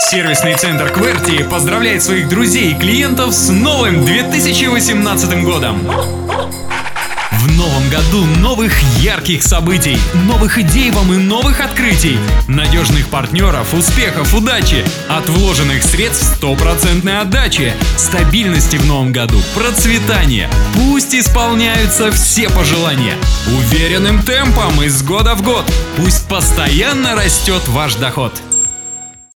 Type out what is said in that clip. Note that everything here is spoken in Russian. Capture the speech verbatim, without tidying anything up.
Сервисный центр QWERTY поздравляет своих друзей и клиентов с новым две тысячи восемнадцатым годом! В новом году новых ярких событий, новых идей вам и новых открытий, надежных партнеров, успехов, удачи, от вложенных средств стопроцентной отдачи, стабильности в новом году, процветания. Пусть исполняются все пожелания. Уверенным темпом из года в год. Пусть постоянно растет ваш доход.